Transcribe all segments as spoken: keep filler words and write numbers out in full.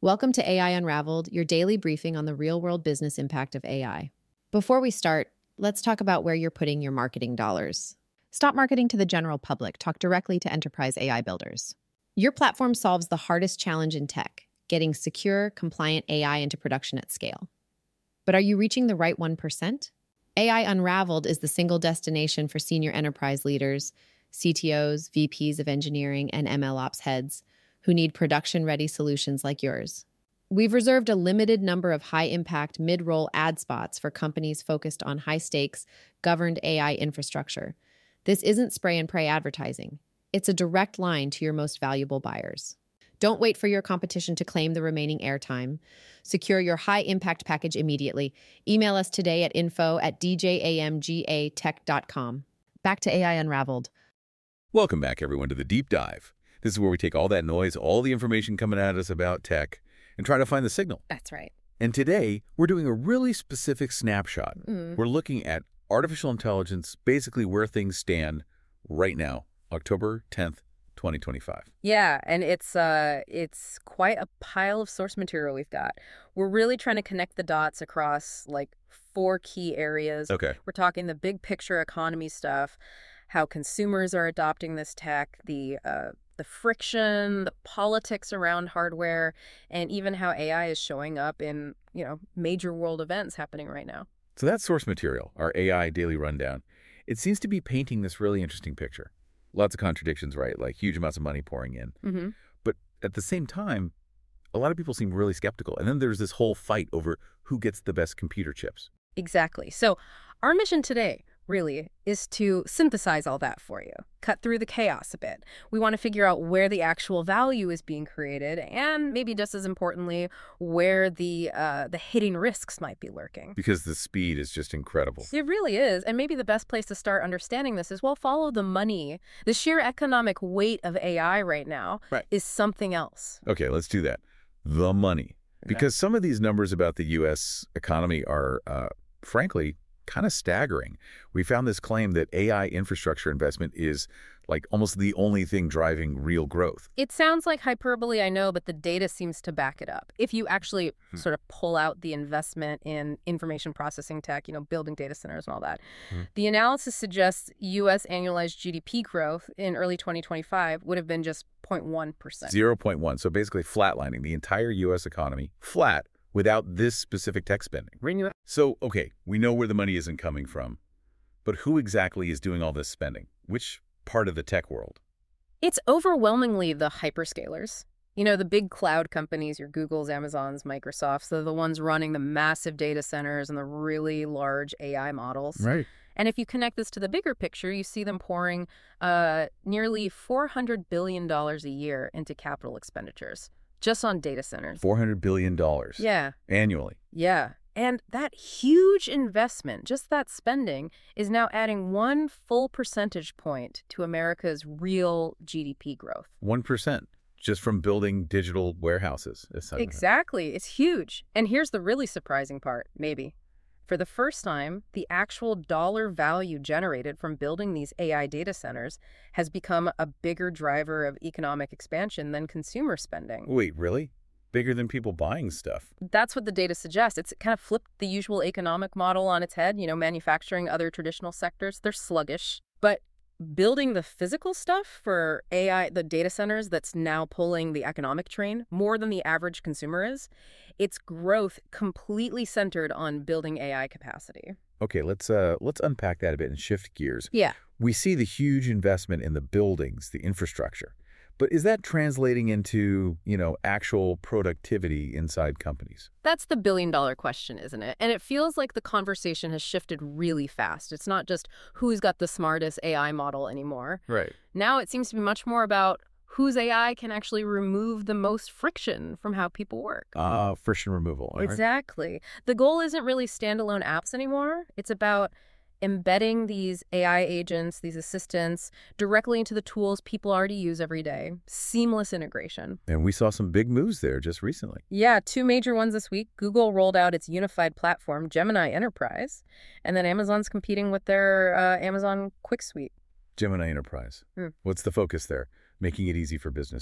Welcome to A I Unraveled, your daily briefing on the real-world business impact of A I. Before we start, let's talk about where you're putting your marketing dollars. Stop marketing to the general public. Talk directly to enterprise A I builders. Your platform solves the hardest challenge in tech, getting secure, compliant A I into production at scale. But are you reaching the right one percent? A I Unraveled is the single destination for senior enterprise leaders, C T Os, V Ps of engineering, and M L Ops heads who need production-ready solutions like yours. We've reserved a limited number of high-impact mid-roll ad spots for companies focused on high-stakes, governed A I infrastructure. This isn't spray-and-pray advertising. It's a direct line to your most valuable buyers. Don't wait for your competition to claim the remaining airtime. Secure your high-impact package immediately. Email us today at info at d j a m g a tech dot com. Back to A I Unraveled. Welcome back, everyone, to The Deep Dive. This is where we take all that noise, all the information coming at us about tech, and try to find the signal. That's right. And today, we're doing a really specific snapshot. Mm. We're looking at artificial intelligence, basically where things stand right now, October tenth, twenty twenty-five. Yeah, and it's uh, it's quite a pile of source material we've got. We're really trying to connect the dots across, like, four key areas. Okay. We're talking the big picture economy stuff, how consumers are adopting this tech, the uh, the friction, the politics around hardware, and even how A I is showing up in, you know, major world events happening right now. So that's source material, our A I daily rundown. It seems to be painting this really interesting picture. Lots of contradictions, right? Like huge amounts of money pouring in. Mm-hmm. But at the same time, a lot of people seem really skeptical. And then there's this whole fight over who gets the best computer chips. Exactly. So our mission today, really, is to synthesize all that for you, cut through the chaos a bit. We want to figure out where the actual value is being created, and maybe just as importantly, where the uh, the hidden risks might be lurking. Because the speed is just incredible. It really is, and maybe the best place to start understanding this is, well, follow the money. The sheer economic weight of A I right now Right. is something else. Okay, let's do that. The money. Because some of these numbers about the U S economy are, uh, frankly, kind of staggering. We found this claim that A I infrastructure investment is like almost the only thing driving real growth. It sounds like hyperbole, I know, but the data seems to back it up. If you actually Hmm. sort of pull out the investment in information processing tech, you know, building data centers and all that, Hmm. the analysis suggests U S annualized G D P growth in early twenty twenty-five would have been just zero point one percent. zero point one. So basically flatlining the entire U S economy, flat, without this specific tech spending. So, okay, we know where the money isn't coming from, but who exactly is doing all this spending? Which part of the tech world? It's overwhelmingly the hyperscalers. You know, the big cloud companies, your Googles, Amazons, Microsofts, they're the ones running the massive data centers and the really large A I models. Right. And if you connect this to the bigger picture, you see them pouring uh, nearly four hundred billion dollars a year into capital expenditures, just on data centers. four hundred billion dollars Yeah, annually. yeah. And that huge investment, just that spending, is now adding one full percentage point to America's real G D P growth. one percent just from building digital warehouses. essentially. Exactly. It's huge. And here's the really surprising part, maybe. For the first time, the actual dollar value generated from building these A I data centers has become a bigger driver of economic expansion than consumer spending. Wait, really? Bigger than people buying stuff? That's what the data suggests. It's kind of flipped the usual economic model on its head. You know, manufacturing, other traditional sectors, they're sluggish. But building the physical stuff for A I, the data centers that's now pulling the economic train more than the average consumer is, its growth completely centered on building A I capacity. Okay, let's uh let's unpack that a bit and shift gears. Yeah. We see the huge investment in the buildings, the infrastructure. But is that translating into, you know, actual productivity inside companies? That's the billion dollar question, isn't it? And it feels like the conversation has shifted really fast. It's not just who's got the smartest A I model anymore. Right. Now it seems to be much more about whose A I can actually remove the most friction from how people work. Uh, friction removal. right? Exactly. The goal isn't really standalone apps anymore. It's about embedding these A I agents, these assistants, directly into the tools people already use every day. Seamless integration. And we saw some big moves there just recently. Yeah, two major ones this week. Google rolled out its unified platform, Gemini Enterprise, and then Amazon's competing with their uh, Amazon Quick Suite. Gemini Enterprise. Hmm. What's the focus there? Making it easy for businesses.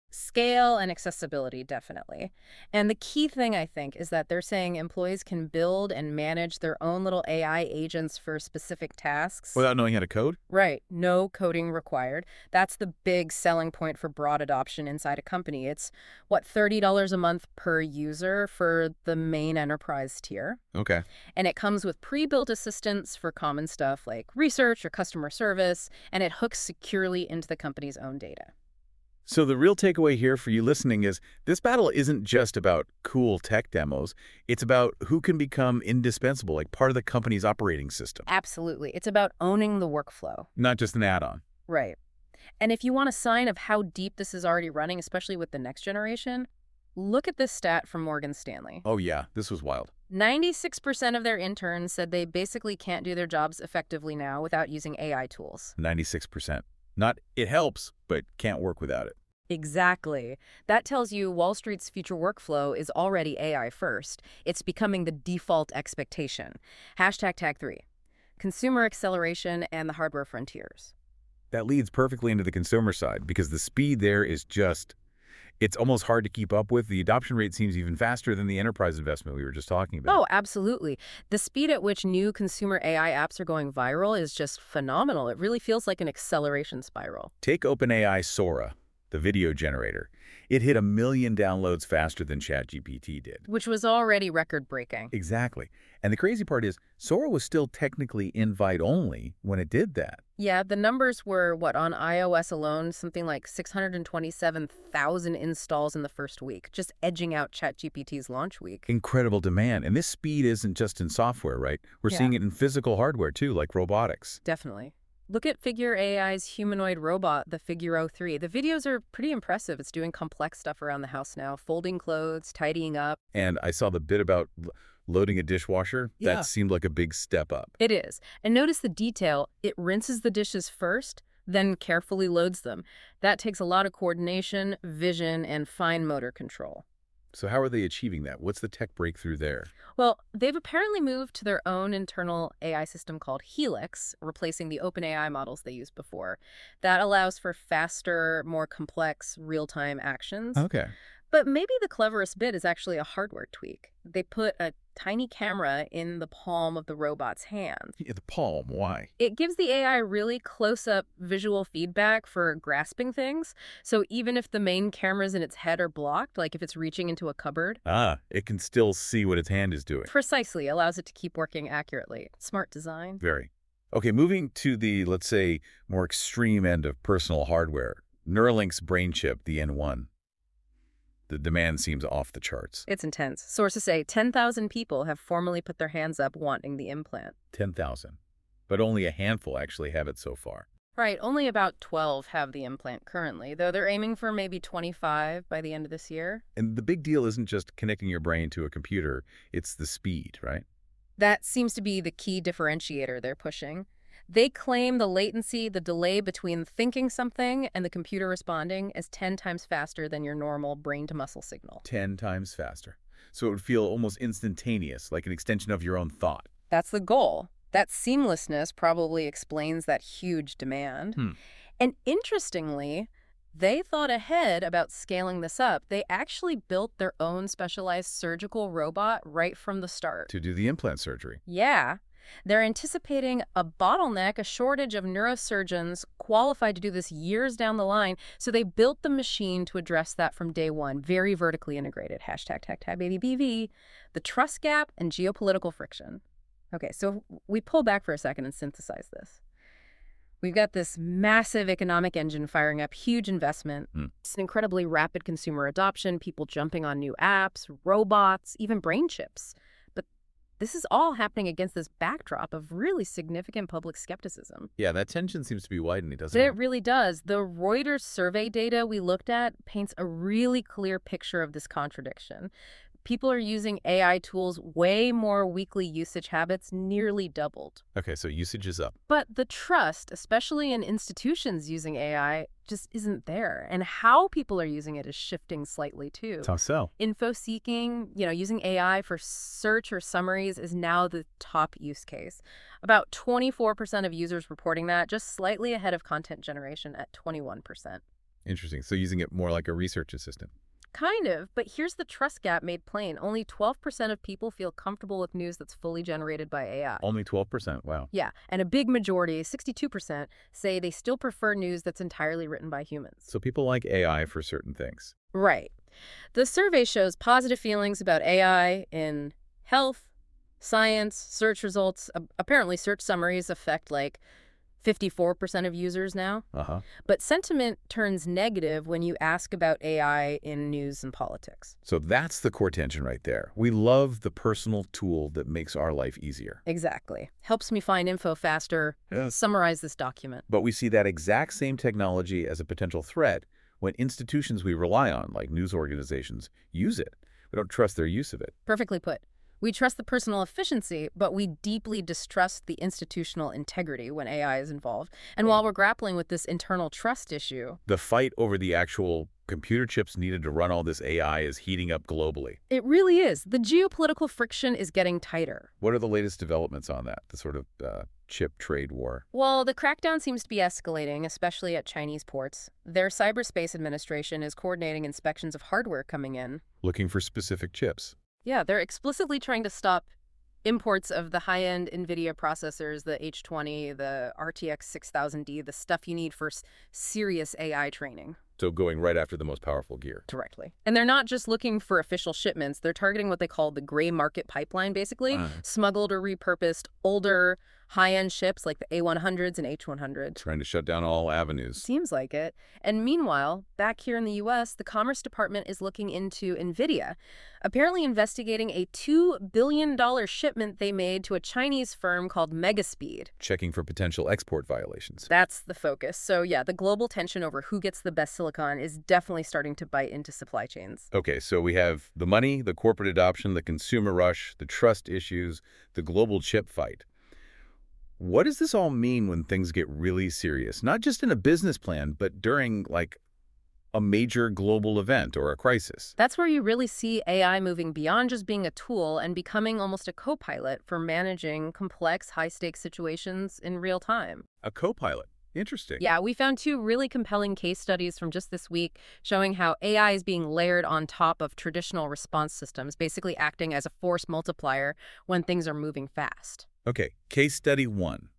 Scale and accessibility, definitely. And the key thing, I think, is that they're saying employees can build and manage their own little A I agents for specific tasks. Without knowing how to code? Right. No coding required. That's the big selling point for broad adoption inside a company. It's, what, thirty dollars a month per user for the main enterprise tier. Okay. And it comes with pre-built assistance for common stuff like research or customer service, and it hooks securely into the company's own data. So the real takeaway here for you listening is this battle isn't just about cool tech demos. It's about who can become indispensable, like part of the company's operating system. Absolutely. It's about owning the workflow. Not just an add-on. Right. And if you want a sign of how deep this is already running, especially with the next generation, look at this stat from Morgan Stanley. Oh yeah, this was wild. ninety-six percent of their interns said they basically can't do their jobs effectively now without using A I tools. ninety-six percent. Not it helps, but can't work without it. Exactly. That tells you Wall Street's future workflow is already A I first. It's becoming the default expectation. Hashtag tag three. Consumer acceleration and the hardware frontiers. That leads perfectly into the consumer side because the speed there is just, it's almost hard to keep up with. The adoption rate seems even faster than the enterprise investment we were just talking about. Oh, absolutely. The speed at which new consumer A I apps are going viral is just phenomenal. It really feels like an acceleration spiral. Take OpenAI Sora, the video generator. It hit a million downloads faster than ChatGPT did. Which was already record-breaking. Exactly. And the crazy part is, Sora was still technically invite-only when it did that. Yeah, the numbers were, what, on iOS alone, something like six hundred twenty-seven thousand installs in the first week, just edging out ChatGPT's launch week. Incredible demand. And this speed isn't just in software, right? We're Yeah. seeing it in physical hardware, too, like robotics. Definitely. Look at Figure A I's humanoid robot, the Figure oh three. The videos are pretty impressive. It's doing complex stuff around the house now, folding clothes, tidying up. And I saw the bit about l- loading a dishwasher. Yeah. That seemed like a big step up. It is. And notice the detail. It rinses the dishes first, then carefully loads them. That takes a lot of coordination, vision, and fine motor control. So how are they achieving that? What's the tech breakthrough there? Well, they've apparently moved to their own internal A I system called Helix, replacing the OpenAI models they used before. That allows for faster, more complex, real-time actions. Okay. But maybe the cleverest bit is actually a hardware tweak. They put a tiny camera in the palm of the robot's hand. Yeah, the palm, why? It gives the A I really close-up visual feedback for grasping things. So even if the main cameras in its head are blocked, like if it's reaching into a cupboard, Ah, it can still see what its hand is doing. precisely allows it to keep working accurately. Smart design. Very. Okay, moving to the, let's say, more extreme end of personal hardware. Neuralink's brain chip, the N one. The demand seems off the charts. It's intense. Sources say ten thousand people have formally put their hands up wanting the implant. ten thousand. But only a handful actually have it so far. Right, only about twelve have the implant currently, though they're aiming for maybe twenty-five by the end of this year. And the big deal isn't just connecting your brain to a computer, it's the speed, right? That seems to be the key differentiator they're pushing. They claim the latency, the delay between thinking something and the computer responding is ten times faster than your normal brain-to-muscle signal. ten times faster. So it would feel almost instantaneous, like an extension of your own thought. That's the goal. That seamlessness probably explains that huge demand. Hmm. And interestingly, they thought ahead about scaling this up. They actually built their own specialized surgical robot right from the start. To do the implant surgery. Yeah. They're anticipating a bottleneck, a shortage of neurosurgeons qualified to do this years down the line. So they built the machine to address that from day one, very vertically integrated. Hashtag tag tag baby B V. The trust gap and geopolitical friction. Okay, so we pull back for a second and synthesize this. We've got this massive economic engine firing up, huge investment. Mm. It's an incredibly rapid consumer adoption, people jumping on new apps, robots, even brain chips. But this is all happening against this backdrop of really significant public skepticism. Yeah, that tension seems to be widening, doesn't But it? it really does. The Reuters survey data we looked at paints a really clear picture of this contradiction. People are using A I tools way more. Weekly usage habits nearly doubled. Okay, so usage is up. But the trust, especially in institutions using A I, just isn't there. And how people are using it is shifting slightly too. How so? Info seeking, you know, using A I for search or summaries is now the top use case. About twenty-four percent of users reporting that, just slightly ahead of content generation at twenty-one percent. Interesting. So using it more like a research assistant. Kind of, but here's the trust gap made plain. Only twelve percent of people feel comfortable with news that's fully generated by A I. Only twelve percent. Wow. Yeah, and a big majority, sixty-two percent, say they still prefer news that's entirely written by humans. So people like A I for certain things. Right. The survey shows positive feelings about A I in health, science, search results. A- apparently, search summaries affect like fifty-four percent of users now. Uh-huh. But sentiment turns negative when you ask about A I in news and politics. So that's the core tension right there. We love the personal tool that makes our life easier. Exactly. Helps me find info faster. Yes. Summarize this document. But we see that exact same technology as a potential threat when institutions we rely on, like news organizations, use it. We don't trust their use of it. Perfectly put. We trust the personal efficiency, but we deeply distrust the institutional integrity when A I is involved. And while we're grappling with this internal trust issue, The fight over the actual computer chips needed to run all this A I is heating up globally. it really is. The geopolitical friction is getting tighter. What are the latest developments on that, the sort of uh, chip trade war? Well, the crackdown seems to be escalating, especially at Chinese ports. Their cyberspace administration is coordinating inspections of hardware coming in. Looking for specific chips. Yeah, they're explicitly trying to stop imports of the high-end NVIDIA processors, the H twenty, the R T X six thousand D, the stuff you need for s- serious A I training. So going right after the most powerful gear. Directly. And they're not just looking for official shipments. They're targeting what they call the gray market pipeline, basically. Uh. Smuggled or repurposed older high-end ships like the A one hundreds and H one hundreds. Trying to shut down all avenues. Seems like it. And meanwhile, back here in the U S, the Commerce Department is looking into NVIDIA, apparently investigating a two billion dollars shipment they made to a Chinese firm called Megaspeed. Checking for potential export violations. That's the focus. So yeah, the global tension over who gets the best silicon is definitely starting to bite into supply chains. Okay, so we have the money, the corporate adoption, the consumer rush, the trust issues, the global chip fight. What does this all mean when things get really serious? Not just in a business plan, but during, like, a major global event or a crisis. That's where you really see A I moving beyond just being a tool and becoming almost a co-pilot for managing complex, high-stakes situations in real time. A co-pilot. Interesting. Yeah, we found two really compelling case studies from just this week showing how A I is being layered on top of traditional response systems, basically acting as a force multiplier when things are moving fast. Okay, case study one.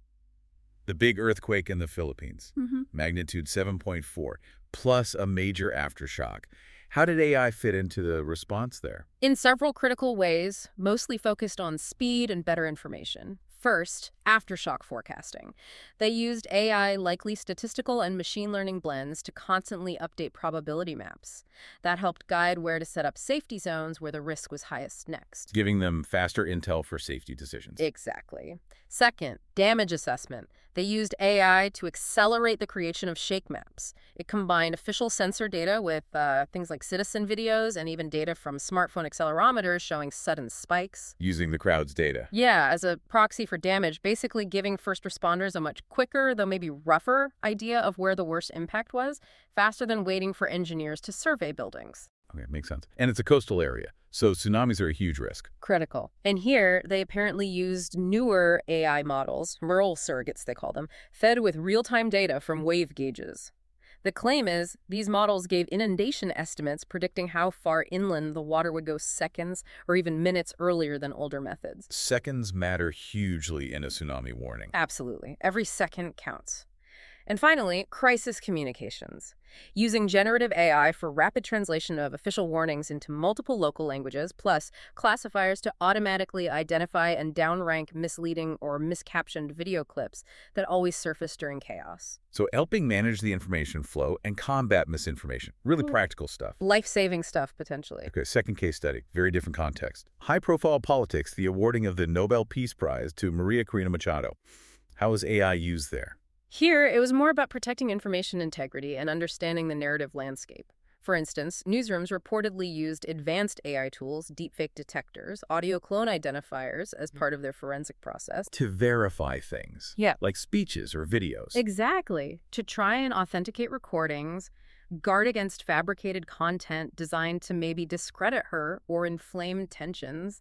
The big earthquake in the Philippines. Mm-hmm. Magnitude seven point four, plus a major aftershock. How did A I fit into the response there? In several critical ways, mostly focused on speed and better information. First, aftershock forecasting. They used A I likely statistical and machine learning blends to constantly update probability maps. That helped guide where to set up safety zones where the risk was highest next. Giving them faster intel for safety decisions. Exactly. Second, damage assessment. They used A I to accelerate the creation of shake maps. It combined official sensor data with uh, things like citizen videos and even data from smartphone accelerometers showing sudden spikes. Using the crowd's data. Yeah, as a proxy for damage, basically giving first responders a much quicker, though maybe rougher, idea of where the worst impact was, faster than waiting for engineers to survey buildings. Okay, makes sense. And it's a coastal area, so tsunamis are a huge risk. Critical. And here, they apparently used newer A I models, Merle surrogates they call them, fed with real-time data from wave gauges. The claim is these models gave inundation estimates predicting how far inland the water would go seconds or even minutes earlier than older methods. Seconds matter hugely in a tsunami warning. Absolutely. Every second counts. And finally, crisis communications. Using generative A I for rapid translation of official warnings into multiple local languages, plus classifiers to automatically identify and downrank misleading or miscaptioned video clips that always surface during chaos. So helping manage the information flow and combat misinformation. Really practical stuff. Life-saving stuff, potentially. Okay, second case study. Very different context. High-profile politics, the awarding of the Nobel Peace Prize to Maria Corina Machado. How is A I used there? Here, it was more about protecting information integrity and understanding the narrative landscape. For instance, newsrooms reportedly used advanced A I tools, deepfake detectors, audio clone identifiers as part of their forensic process. To verify things. Yeah. Like speeches or videos. Exactly. To try and authenticate recordings, guard against fabricated content designed to maybe discredit her or inflame tensions.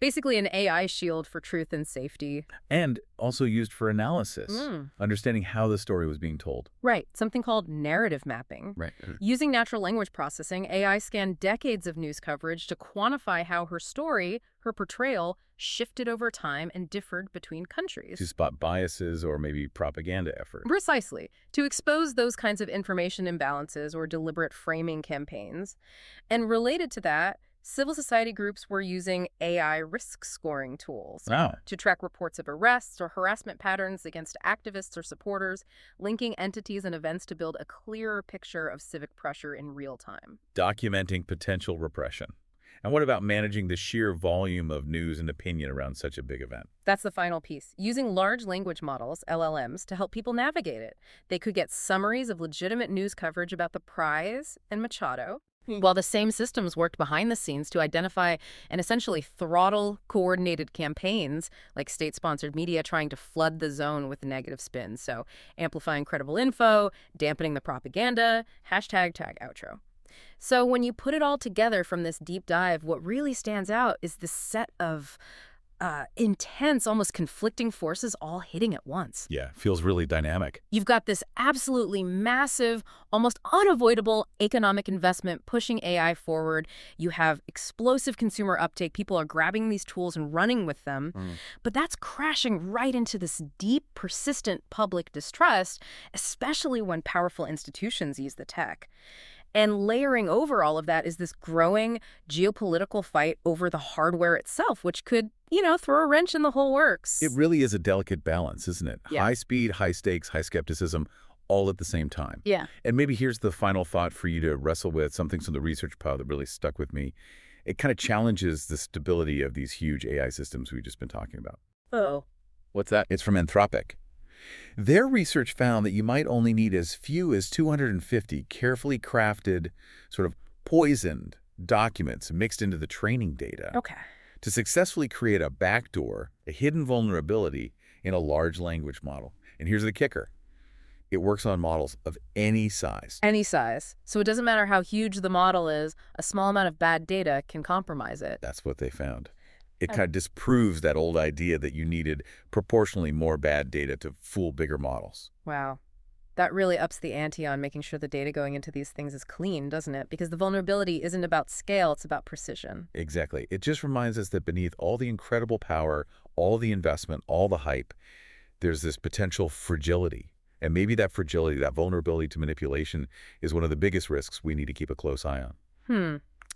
Basically an A I shield for truth and safety. And also used for analysis, Mm. understanding how the story was being told. Right, something called narrative mapping. Right. Using natural language processing, A I scanned decades of news coverage to quantify how her story, her portrayal, shifted over time and differed between countries. To spot biases or maybe propaganda effort. Precisely, to expose those kinds of information imbalances or deliberate framing campaigns. And related to that, civil society groups were using A I risk scoring tools Wow. to track reports of arrests or harassment patterns against activists or supporters, linking entities and events to build a clearer picture of civic pressure in real time. Documenting potential repression. And what about managing the sheer volume of news and opinion around such a big event? That's the final piece. Using large language models, L L Ms, to help people navigate it. They could get summaries of legitimate news coverage about the prize and Machado, while the same systems worked behind the scenes to identify and essentially throttle coordinated campaigns like state-sponsored media trying to flood the zone with negative spins. So amplifying credible info, dampening the propaganda, hashtag tag outro. So when you put it all together from this deep dive, what really stands out is this set of uh, intense, almost conflicting forces all hitting at once. Yeah, feels really dynamic. You've got this absolutely massive, almost unavoidable economic investment pushing A I forward. You have explosive consumer uptake. People are grabbing these tools and running with them. Mm. But that's crashing right into this deep, persistent public distrust, especially when powerful institutions use the tech. And layering over all of that is this growing geopolitical fight over the hardware itself, which could, you know, throw a wrench in the whole works. It really is a delicate balance, isn't it? Yeah. High speed, high stakes, high skepticism, all at the same time. Yeah. And maybe here's the final thought for you to wrestle with, something from the research pile that really stuck with me. It kind of challenges the stability of these huge A I systems we've just been talking about. Oh. What's that? It's from Anthropic. Their research found that you might only need as few as two hundred fifty carefully crafted, sort of poisoned documents mixed into the training data Okay. to successfully create a backdoor, a hidden vulnerability in a large language model. And here's the kicker. It works on models of any size. Any size. So it doesn't matter how huge the model is, a small amount of bad data can compromise it. That's what they found. It kind of disproves that old idea that you needed proportionally more bad data to fool bigger models. Wow. That really ups the ante on making sure the data going into these things is clean, doesn't it? Because the vulnerability isn't about scale, it's about precision. Exactly. It just reminds us that beneath all the incredible power, all the investment, all the hype, there's this potential fragility. And maybe that fragility, that vulnerability to manipulation is one of the biggest risks we need to keep a close eye on. Hmm.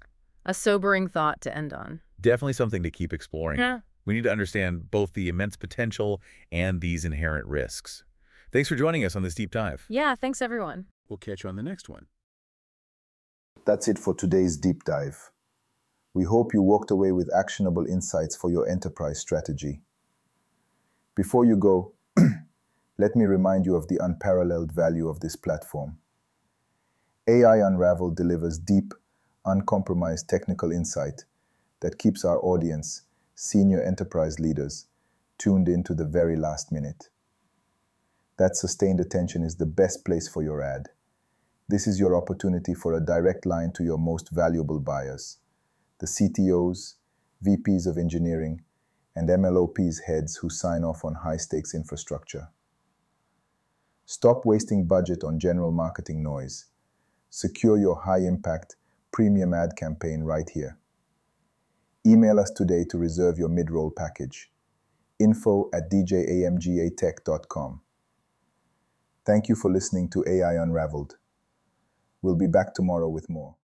A sobering thought to end on. Definitely something to keep exploring. Yeah. We need to understand both the immense potential and these inherent risks. Thanks for joining us on this deep dive. Yeah, thanks everyone. We'll catch you on the next one. That's it for today's deep dive. We hope you walked away with actionable insights for your enterprise strategy. Before you go, let me remind you of the unparalleled value of this platform. A I Unraveled delivers deep, uncompromised technical insight that keeps our audience, senior enterprise leaders, tuned in to the very last minute. That sustained attention is the best place for your ad. This is your opportunity for a direct line to your most valuable buyers, the C T Os, V Ps of engineering, and M L O Ps heads who sign off on high-stakes infrastructure. Stop wasting budget on general marketing noise. Secure your high-impact, premium ad campaign right here. Email us today to reserve your mid-roll package. info at d j a m g a tech dot com. Thank you for listening to A I Unraveled. We'll be back tomorrow with more.